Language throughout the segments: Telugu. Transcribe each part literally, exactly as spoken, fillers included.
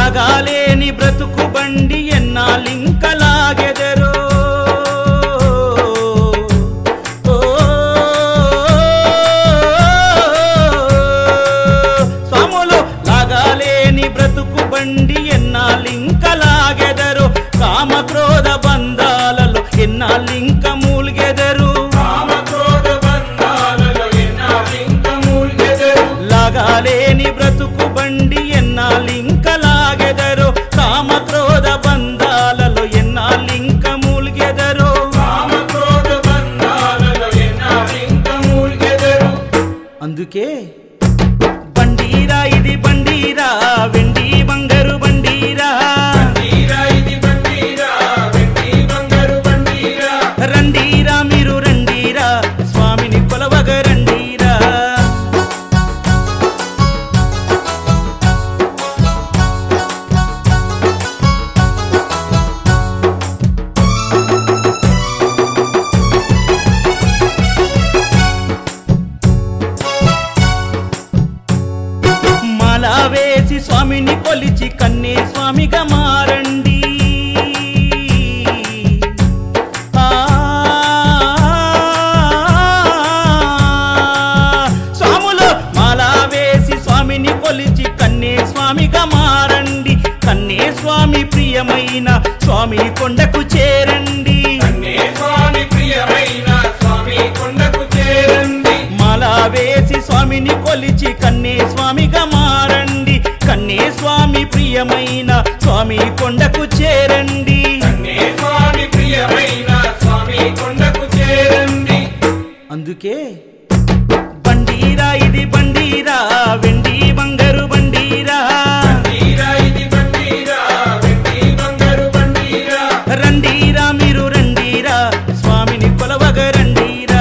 లాగాలేని బ్రతుకు బండి ఎన్నాలింకలాగెదరో స్వాములు లాగాలేని బ్రతుకు బండి ఎన్నాలింకలాగెదరో కామక్రోధ బంధాలలో ఎన్నాలింక మూల్గెదరు లాగాలేని బ్రతుకు బండి ఎన్నాలింకలాగెదరో కామక్రోధ బంధాలలో ఎన్నాలింక మూల్గెదరు అందుకే బండీరా ఇది బండీరా వెండి బంగారు బండీరా రండీరా మీరు రండీరా స్వామిని కొలవగ రండీరా మాలా వేసి స్వామిని కొలిచి కన్నే స్వామిగా మారండి స్వాములు మాలా వేసి స్వామిని కొలిచి కన్నే స్వామిగా మారండి కన్నే స్వామి ప్రియమైన స్వామి కొండకు చేరండి మాలా వేసి స్వామిని కొలిచి కన్నే స్వామిగా మారండి కన్నే స్వామి ప్రియమైన స్వామి కొండకు చేరండి అందుకే బండీరా ఇది బండీరా వెండి బంగారు బండీరా రండీరా మీరు రండీరా స్వామిని కొలవగ రండీరా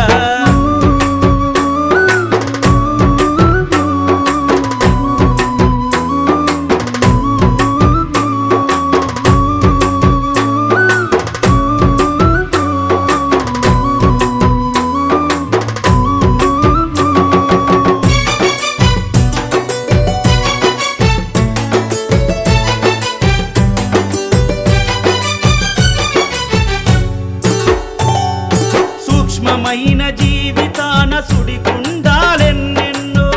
సూక్ష్మమైన జీవితాన సుడిగుండాలెన్నెన్నో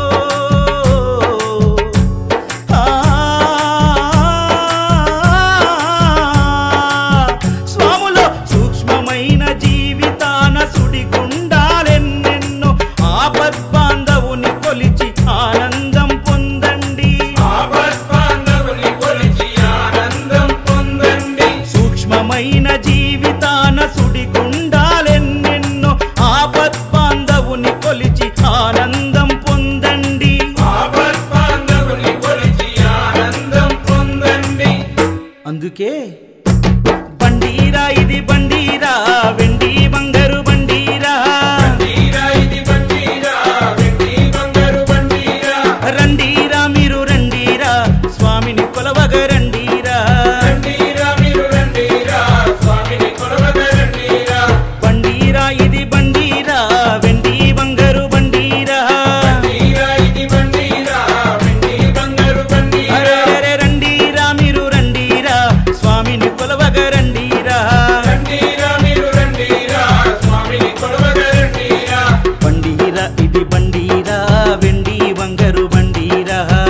స్వాములో సూక్ష్మమైన జీవితాన సుడిగుండాలెన్నెన్నో ఆపద్బాంధవుని కొలిచి ఆనందం పొందండి సూక్ష్మమైన జీవితాన సుడిగుండాలెన్నెన్నో ఆపద్బాంధవుని కొలిచి ఆనందం పొందండి అందుకే బండీరా ఇది బండీరా వెండి బంగారు బండీరా రండీరా మీరు రండీరా స్వామిని కొలవగ రండీరా బండీరా ఇది బండీరా వెండి బంగారు బండీరా అరే రండీరా మీరు రండీరా స్వామిని కొలవగ రండీరా బండీరా ఇది బండీరా వెండి బంగారు బండీరా